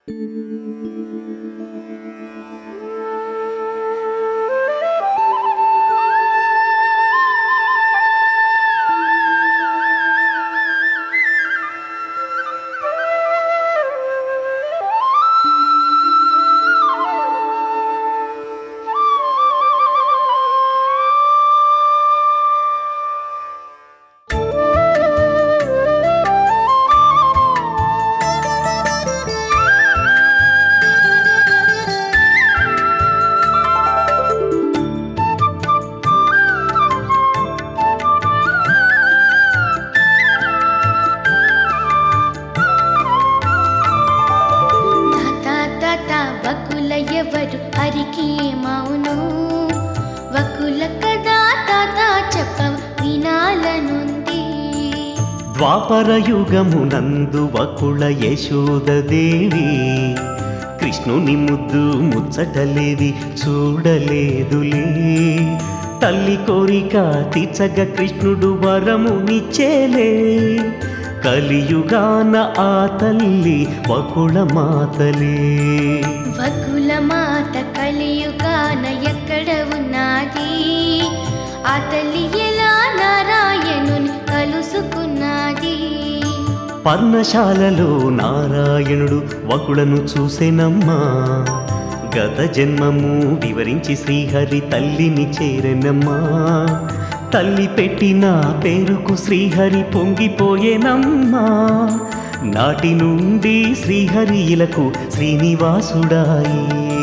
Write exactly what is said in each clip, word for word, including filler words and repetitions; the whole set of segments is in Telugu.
ఎవరు హరికి మౌను వకుల కదా తాత చెప్ప వినాలనుంది. ద్వాపర యుగమునందు వకుళ యశోదదేవి కృష్ణుని ముద్దు ముచ్చటలేవి చూడలేదులే. తల్లి కోరిక తీర్చగ కృష్ణుడు వరమునిచ్చేలే. కలియుగాన ఆ తల్లి వకుళ మాతలే. వకుల మాత కలియుగాన ఎక్కడ ఉన్నది? ఆ తల్లి ఎలా నారాయణుని కలుసుకున్నది? పర్ణశాలలో నారాయణుడు వకుళను చూసెనమ్మా. గత జన్మము వివరించి శ్రీహరి తల్లిని చేరెనమ్మా. తల్లి పెట్టిన పేరుకు శ్రీహరి పొంగిపోయేనమ్మా. నాటి నుండి శ్రీహరి ఇలకు శ్రీనివాసుడాయే.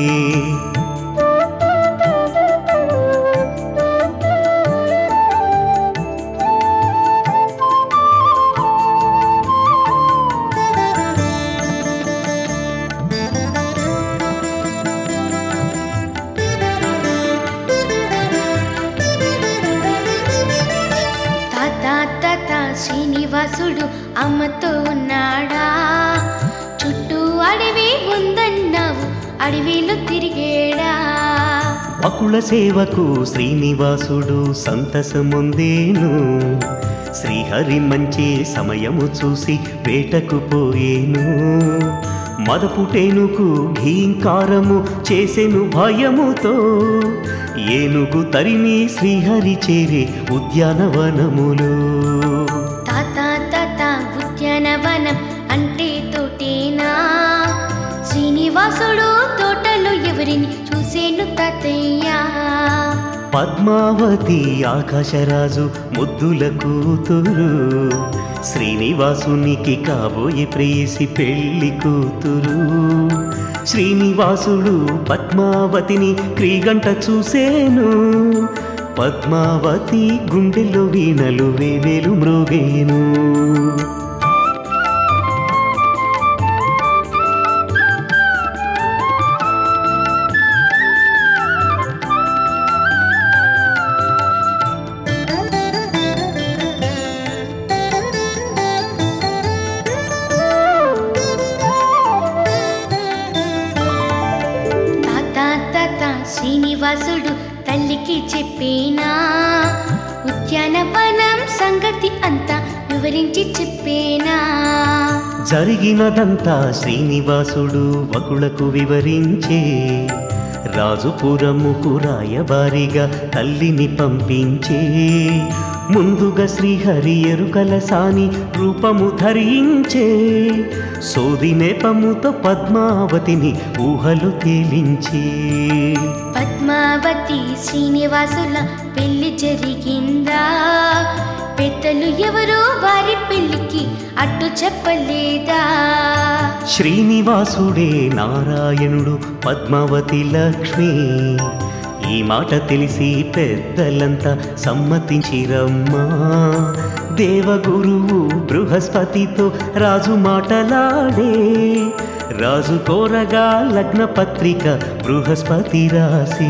శ్రీనివాసుడు అమ్మతో ఉన్నాడా? చుట్టూ అడవి ఉందన్నావు, అడవిలో తిరిగేడా? వకుళ సేవకు శ్రీనివాసుడు సంతసముందేను. శ్రీహరి మంచి సమయము చూసి వేటకు పోయేను. మదపుటేనుకు ఘీంకారము చేసెను భయముతో. ఏనుగు తరిమి శ్రీహరి చేరే ఉద్యానవనములో. తాత తాత ఉద్యానవనం అంటే తోటేనా? శ్రీనివాసుడు తోటలో ఎవరిని చూసేను తాతయ్య? పద్మావతి ఆకాశరాజు ముద్దుల కూతురు. శ్రీనివాసునికి కాబోయే ప్రేయసి పెళ్లి కూతురు. శ్రీనివాసుడు పద్మావతిని క్రీగంట చూసేను. పద్మావతి గుండెల్లో వీణలు వేవేలు మ్రోగేను. శ్రీనివాసుడు తల్లికి చెప్పేనా? ఉద్యానవనం సంగతి అంతా వివరించి చెప్పేనా? జరిగినదంతా శ్రీనివాసుడు వకుళకు వివరించే. రాజుపురముకు రాయబారిగా తల్లిని పంపించే. ముందుగా శ్రీహరి ఎరుకల సాని రూపము ధరించే. సోది నేపముతో పద్మావతిని ఊహలు తేలించే. పద్మావతి శ్రీనివాసుల పెళ్లి జరిగిందా? పెద్దలు ఎవరో వారి పెళ్లికి అడ్డు చెప్పలేదా? శ్రీనివాసుడే నారాయణుడు పద్మావతి లక్ష్మి. ఈ మాట తెలిసి పెద్దలంతా సమ్మతించిరమ్మా. దేవగురువు బృహస్పతితో రాజు మాటలాడే. రాజు కోరగా లగ్న పత్రిక బృహస్పతి రాసి.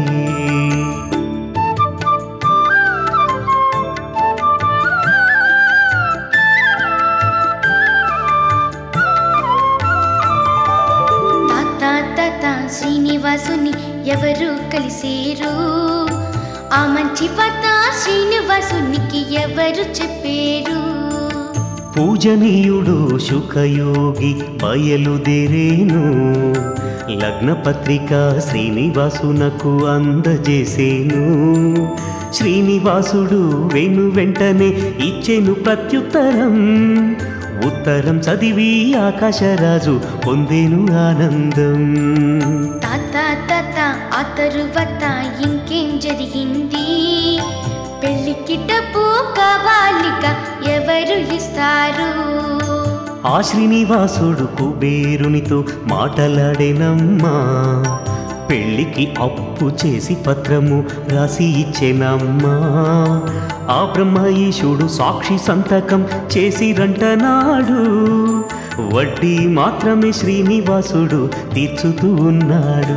శ్రీనివాసుని ఎవరు కలిసేరు? ఆ మంచి వార్త శ్రీనివాసునికి ఎవరు చెప్పేరు? పూజనీయుడు శుకయోగి బయలుదేరేను లగ్నపత్రిక శ్రీనివాసునకు అందజేసేను శ్రీనివాసుడు వెను వెంటనే ఇచ్చెను ప్రత్యుత్తరం ఉత్తరం చదివి ఆకాశరాజు పొందేను ఆనందం తాత తాత ఆ తరువాత ఇంకేం జరిగింది పెళ్ళికి డబ్బు కావాలిక ఎవరు ఇస్తారు ఆ శ్రీనివాసుడు కుబేరునితో మాటలాడేనమ్మా పెళ్ళికి అప్పు చేసి పత్రము రాసి ఇచ్చేనమ్మా ఆ బ్రహ్మయేశుడు సాక్షి సంతకం చేసిరంటనాడు వడ్డీ మాత్రమే శ్రీనివాసుడు తీర్చుతూ ఉన్నాడు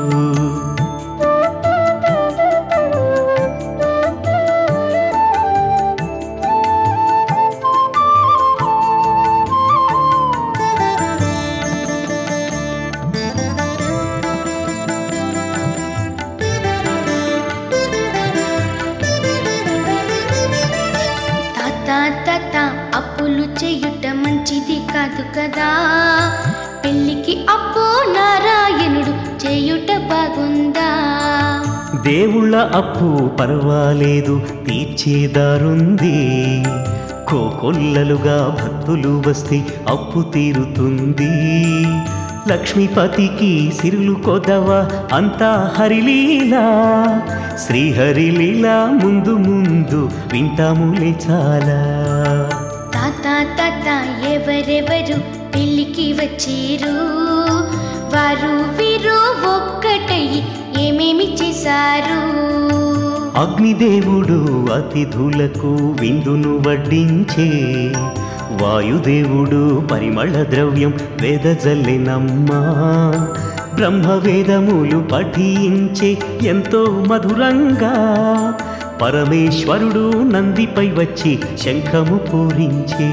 తాత అప్పులు చేయుట మంచిది కాదు కదా పెళ్ళికి అప్పు నారాయణుడు చేయుట బాగుందా దేవుళ్ళ అప్పు పర్వాలేదు తీర్చేదారుంది కోకొల్లలుగా భక్తులు వస్తే అప్పు తీరుతుంది లక్ష్మీపతికి సిరులు కొదవ అంతా హరిలీలా శ్రీహరిలీలా ముందు ముందు వింటాములే చాలా తాత తాత ఎవరెవరు పెళ్ళికి వచ్చేరు వారు వీరు ఒక్కటయ్యి ఏమేమి చేశారు అగ్నిదేవుడు అతిథులకు విందును వడ్డించే వాయుదేవుడు పరిమళ ద్రవ్యం వెదజల్లినమ్మా బ్రహ్మవేదములు పఠించే ఎంతో మధురంగా పరమేశ్వరుడు నందిపై వచ్చి శంఖము పూరించే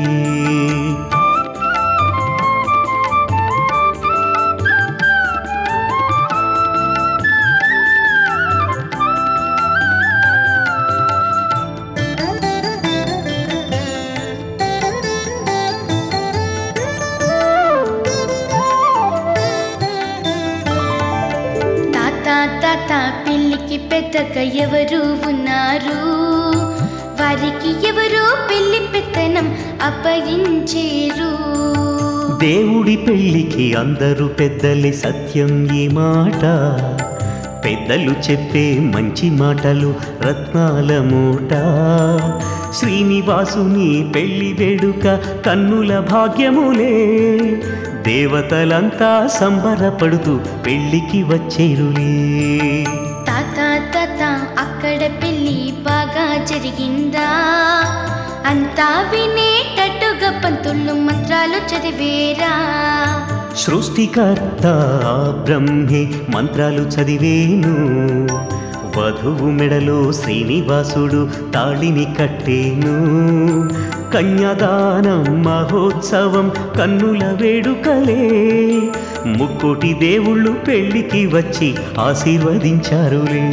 తాత పెళ్ళికి పెద్దగా ఎవరు ఉన్నారు వారికి ఎవరు పెళ్లి పెత్తనం అప్పగించేరు దేవుడి పెళ్ళికి అందరూ పెద్దలే సత్యం ఈ మాట పెద్దలు చెప్పే మంచి మాటలు రత్నాల మూట శ్రీనివాసుని పెళ్లి వేడుక కన్నుల భాగ్యములే దేవతలంతా సంబరపడుతూ పెళ్ళికి వచ్చేరులే తాత తాత అక్కడ పెళ్ళి బాగా జరిగిందా అంతా వినేటట్టుగా పంతులు మంత్రాలు చదివేరా సృష్టికర్త బ్రహ్మే మంత్రాలు చదివేను వధువు మెడలో శ్రీనివాసుడు తాళిని కట్టేను కన్యాదానం మహోత్సవం కన్నుల వేడుకలే ముక్కోటి దేవుళ్ళు పెళ్ళికి వచ్చి ఆశీర్వదించారులే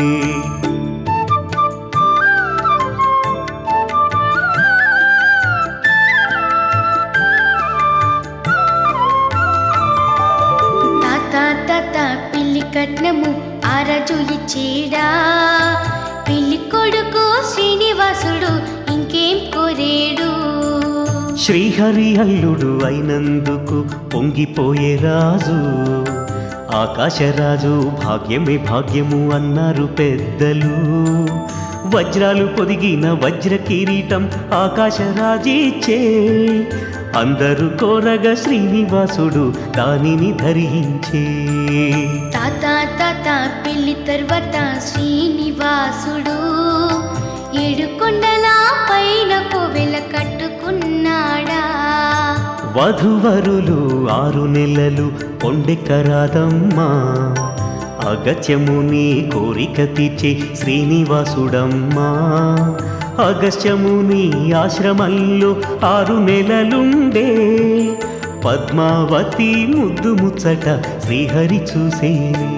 పెళ్లి కట్నము ఆరాజు ఇచ్చేడా పెళ్లి కొడుకు శ్రీనివాసుడు ఇంకేం కోరేడు శ్రీహరి అల్లుడు అయినందుకు పొంగిపోయే రాజు ఆకాశరాజు భాగ్యమే భాగ్యము అన్నారు పెద్దలు వజ్రాలు పొదిగిన వజ్ర కిరీటం ఆకాశరాజిచ్చే అందరూ కోరగా శ్రీనివాసుడు దానిని ధరించే తాత తాత పెళ్లి తర్వాత శ్రీనివాసుడు ఏడు కొండల పైన కోవెల కట్టుకున్నాడా వధువరులు ఆరు నెలలు కొండెక్కరాదమ్మా అగత్యముని కోరిక తీర్చే శ్రీనివాసుడమ్మా అగస్త్యముని ఆశ్రమంలో ఆరు నెలలుండే పద్మావతి ముద్దు ముచ్చట శ్రీహరి చూసేనే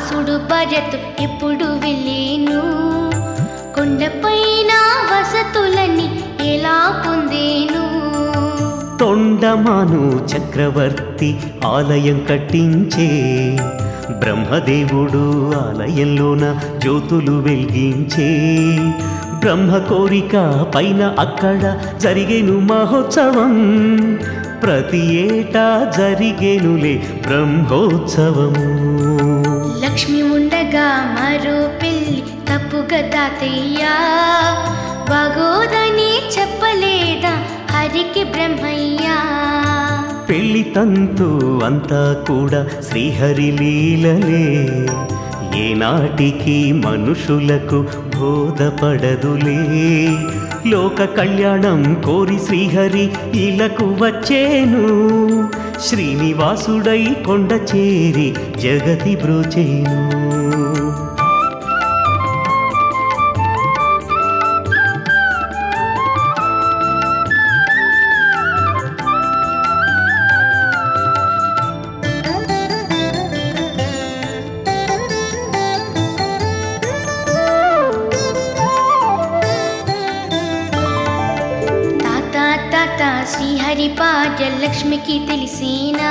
వాసుడు భార్యతో ఎప్పుడు వెళ్ళేను కొండపైన వసతులని ఎలా పొందేను తొండమాను చక్రవర్తి ఆలయం కట్టించే బ్రహ్మదేవుడు ఆలయంలోన జ్యోతులు వెలిగించే బ్రహ్మ కోరిక పైన అక్కడ జరిగేను మహోత్సవం ప్రతి ఏటా జరిగేనులే బ్రహ్మోత్సవము లక్ష్మి ఉండగా మరో పెళ్ళి తప్పుగా తాతయ్యా బాగోదని చెప్పలేదా హరికి బ్రహ్మయ్యా పెళ్లి తంతు అంతా కూడా శ్రీహరి లీలలే ఏనాటికి మనుషులకు బోధపడదులే లోక కళ్యాణం కోరి శ్రీహరి ఇలకు వచ్చేను శ్రీనివాసుడై కొండ చేరి జగతి బ్రోచేను శ్రీహరి భార్య లక్ష్మికి తెలిసినా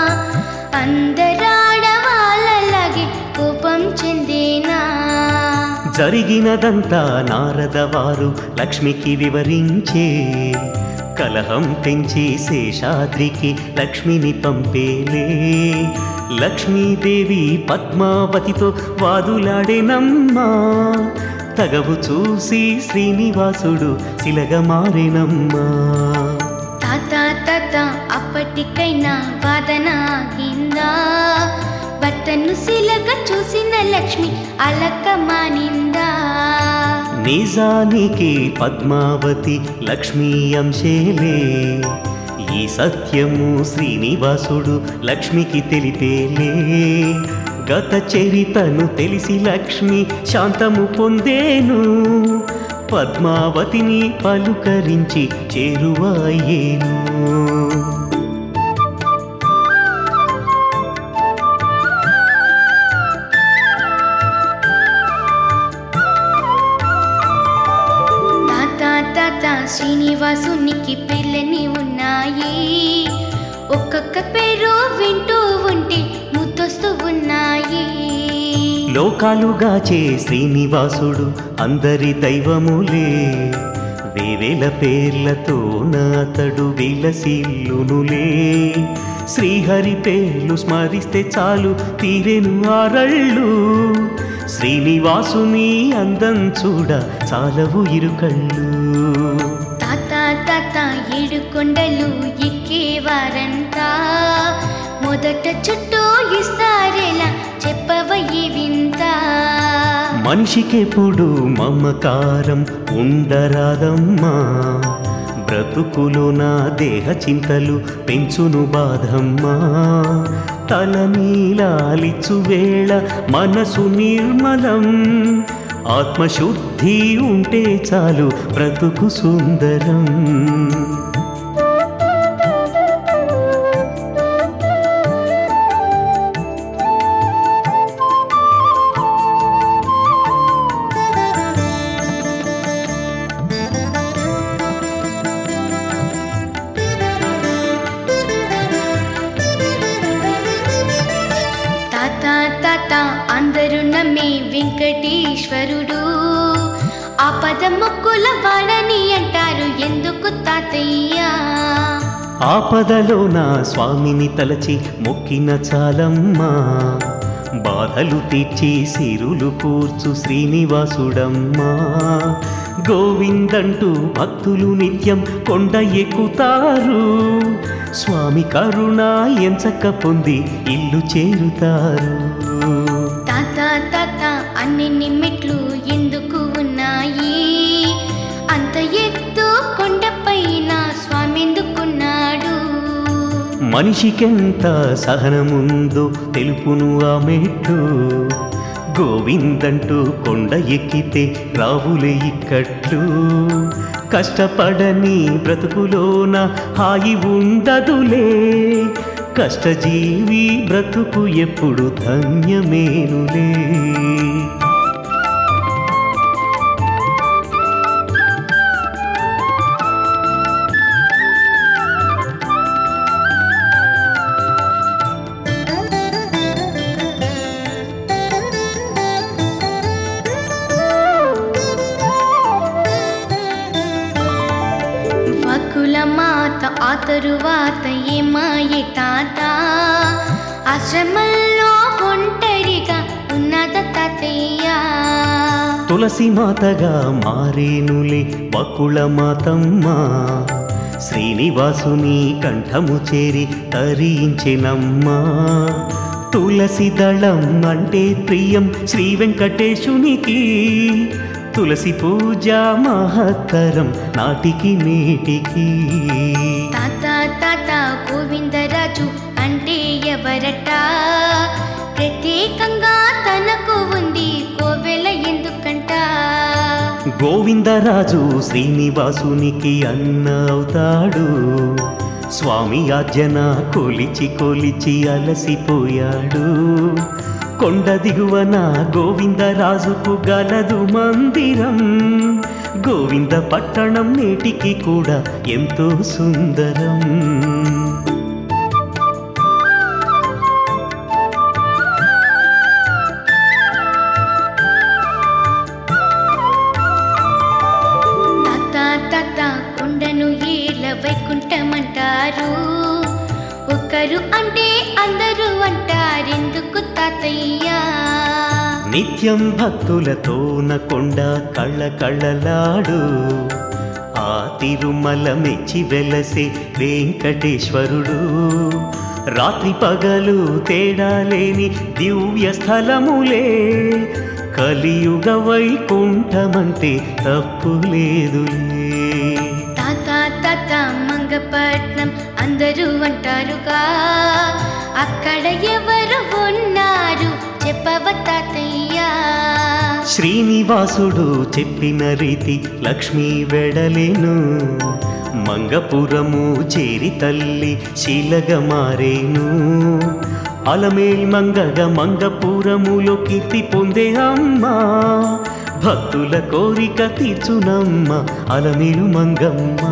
అందరాడవాళ్ళలాగే కోపం చెందేనా జరిగినదంతా నారద వారు లక్ష్మికి వివరించే కలహం పెంచి శేషాద్రికి లక్ష్మిని పంపేలే లక్ష్మీదేవి పద్మావతితో వాదులాడేనమ్మా తగవు చూసి శ్రీనివాసుడు శిలగా మారేనమ్మా తాత తాత అప్పటికైనా వాదన ఆగిందా భర్తను శిలగా చూసిన లక్ష్మి అలక మానిందా నిజానికి పద్మావతి లక్ష్మీ అంశేలే ఈ సత్యము శ్రీనివాసుడు లక్ష్మికి తెలిపేలే గత చరితను తెలిసి లక్ష్మి శాంతము పొందేను పద్మావతిని పలుకరించి చేరువయ్యేను తాత తాత శ్రీనివాసునికి పిల్లని ఉన్నాయి ఒక్కొక్క పేరు వింటూ ఉంటే ముద్దొస్తూ ఉన్నాయి లోకాలుగాచే శ్రీనివాసుడు అందరి దైవములే వేవేల పేర్లతో నాతడు విలసిల్లునులే శ్రీహరి పేర్లు స్మరిస్తే చాలు తీరెను ఆరళ్ళు శ్రీనివాసుని అందం చూడ చాలవు ఇరుకళ్ళు తాత తాత ఏడు కొండలు ఎక్కేవారంతా మొదట చుట్టూ ఇస్తారేలా చెప్పవయ్యి వింత మనిషికెప్పుడు మమకారం ఉండరాదమ్మా బ్రతుకులో నా దేహ చింతలు పెంచును బాధమ్మా తల నీలాలిచ్చు వేళ మనసు నిర్మలం ఆత్మశుద్ధి ఉంటే చాలు బ్రతుకు సుందరం అందరూ నమ్మే వెంకటేశ్వరుడు ఆపద మొక్కుల వాడని అంటారు ఎందుకు తాతయ్య ఆపదలో నా స్వామిని తలచి మొక్కిన చాలమ్మా బాధలు తీర్చి సిరులు కూర్చు శ్రీనివాసుడమ్మా గోవిందంటూ భక్తులు నిత్యం కొండ ఎక్కుతారు స్వామి కరుణ ఎంచక్క పొంది ఇల్లు చేరుతారు తాత తాత అన్ని మెట్లు ఎందుకు ఉన్నాయి అంత ఎత్తు కొండపైన స్వామి ఎందుకున్నాడు మనిషికెంత సహనముందో తెలుపును ఆ మెట్టు గోవిందంటూ కొండ ఎక్కితే రావులే ఇక్కట్లు కష్టపడని బ్రతుకులోన హాయి ఉండదులే కష్టజీవి బ్రతుకు ఎప్పుడు ధన్యమేనులే. మాత ఆ తరువాత ఏమాయే తాత, ఆశ్రమంలో ఒంటరిగా ఉన్నద తాతయ్య. తులసి మాతగా మారేనులే వకుళ మాతమ్మ, శ్రీనివాసుని కంఠము చేరి తరించెనమ్మా. తులసి దళం అంటే ప్రియం శ్రీ వెంకటేశునికి, తులసి పూజ మహత్తరం నాటికి నేటికి. తాత తాత గోవిందరాజు అంటే ఎవరట, ప్రత్యేకంగా తనకు ఉంది కోవెల ఎందుకంట. గోవిందరాజు శ్రీనివాసునికి అన్న అవుతాడు, స్వామి ఆజ్ఞన కొలిచి కొలిచి అలసిపోయాడు. కొండ దిగువన గోవిందరాజుకు గలదు మందిరం, గోవింద పట్టణం నేటికి కూడా ఎంతో సుందరం. తాత తాత కొండను ఏల వైకుంఠమంటారు, ఒకరు అంటే అందరూ అంటారెందుకు తాతయ్య. నిత్యం భక్తులతోన కొండ కళ్ళ కళ్ళలాడు, ఆ తిరుమల మెచ్చి వెలసే వెంకటేశ్వరుడు. రాత్రి పగలు తేడా లేని దివ్య స్థలములే, కలియుగ వైకుంఠమంటే తప్పు లేదులే. తాత తాత మంగపట్నం అందరూ అంటారుగా, అక్కడ ఎవరు ఉన్నారు చెప్పవ తాతయ్య. శ్రీనివాసుడు చెప్పిన రీతి లక్ష్మీ వెడలేను, మంగపురము చేరి తల్లి శీలగ మారేను. అలమేల్ మంగగ మంగపురములో కీర్తి పొందే అమ్మ, భక్తుల కోరిక తీర్చునమ్మ అలమేలు మంగమ్మ.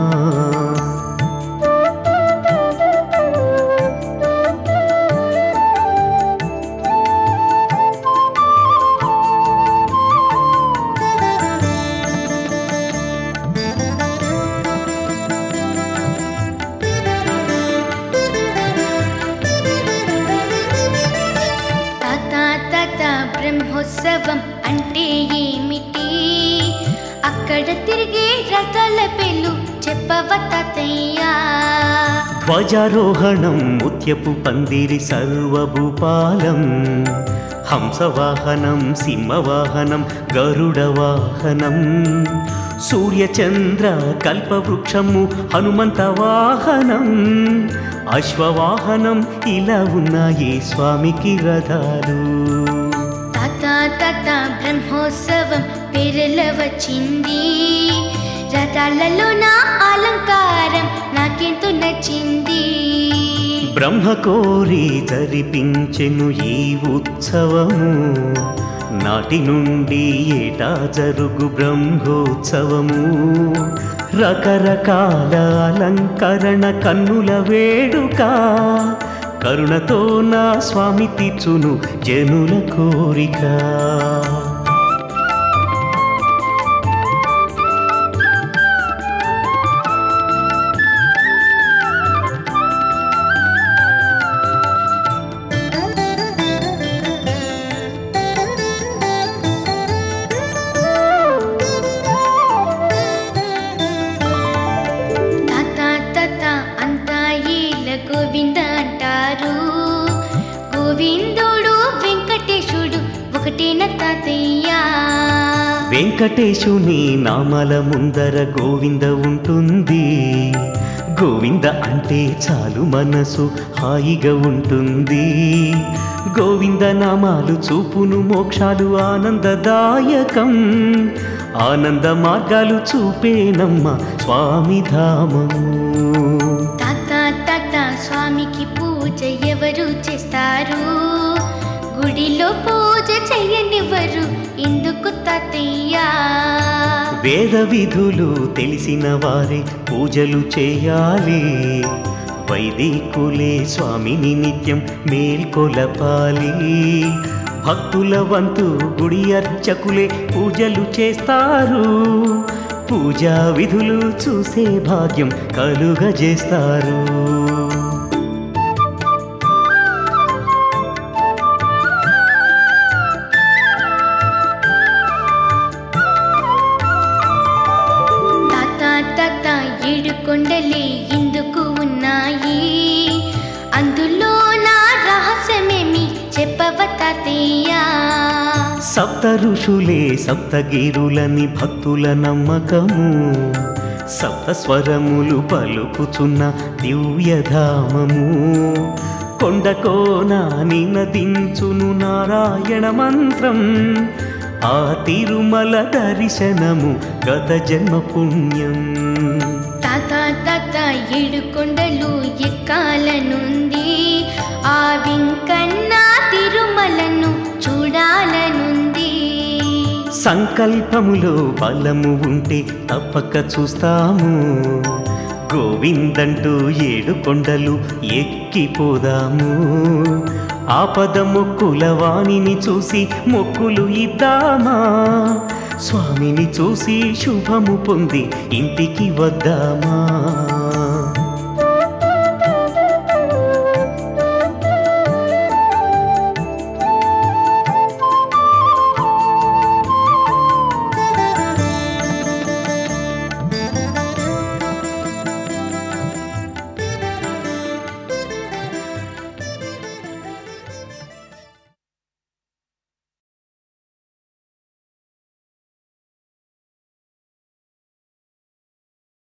బ్రహ్మోత్సవం అంటే ఏమిటి, అక్కడ తిరిగే రథాల పేర్లు చెప్పవ తాతయ్య. ధ్వజారోహణం ముత్యపు పందిరి సర్వభూపాలం, హంసవాహనం సింహవాహనం గరుడ వాహనం, సూర్యచంద్ర కల్పవృక్షము హనుమంత వాహనం, అశ్వవాహనం ఇలా ఉన్నాయి స్వామికి రథాలు. తాత బ్రహ్మోత్సవం పేరుల వచ్చింది, రథాలలో నా అలంకారం నాకెంతో నచ్చింది. బ్రహ్మ కోరి జరిపించెను ఈ ఉత్సవము, నాటి నుండి ఏటా జరుగు బ్రహ్మోత్సవము. రకరకాల అలంకరణ కన్నుల వేడుక, కరుణతో నా స్వామి తీర్చును జనుల కోరిక. గోవింద అంటారు, గోవిందుడు వెంకటేశుడు ఒకటేన తాతయ్య. వెంకటేశుని నామల ముందర గోవింద ఉంటుంది, గోవింద అంటే చాలు మనసు హాయిగా ఉంటుంది. గోవింద నామాలు చూపును మోక్షాలు ఆనందదాయకం, ఆనంద మార్గాలు చూపేనమ్మ స్వామి ధామము. తాత తాత స్వామికి పూజ పూజ ఎవరు చేస్తారు? గుడిలో పూజ చెయ్యనివ్వరు ఎందుకు తాతయ్య? వేద విధులు తెలిసిన వారే పూజలు చేయాలి. వైదికులే స్వామిని నిత్యం మేల్కొలపాలి. భక్తుల వంతు గుడి అర్చకులే పూజలు చేస్తారు. పూజా విధులు చూసే భాగ్యం కలుగజేస్తారు. ఏడు కొండలే ఎందుకు ఉన్నాయి? అందులో నా రహస్యమేమి చెప్పవ తాతయ్య? సప్త ఋషులే సప్తగిరులని భక్తుల నమ్మకము. సప్త స్వరములు పలుకుచున్న దివ్యధామము. కొండకోన నినదించును నారాయణ మంత్రం. ఆ తిరుమల దర్శనము గత జన్మ పుణ్యం. తాత తాత ఏడు కొండలు ఎక్కాలనుంది. ఆ వెంకన్న తిరుమలను చూడాలనుంది. సంకల్పములో బలము ఉంటే తప్పక చూస్తాము. గోవిందంటూ ఏడు కొండలు ఎక్కిపోదాము. ఆపద మొక్కుల వాణిని చూసి మొక్కులు ఇద్దామా? స్వామిని చూసి శుభము పొంది ఇంటికి వద్దామా?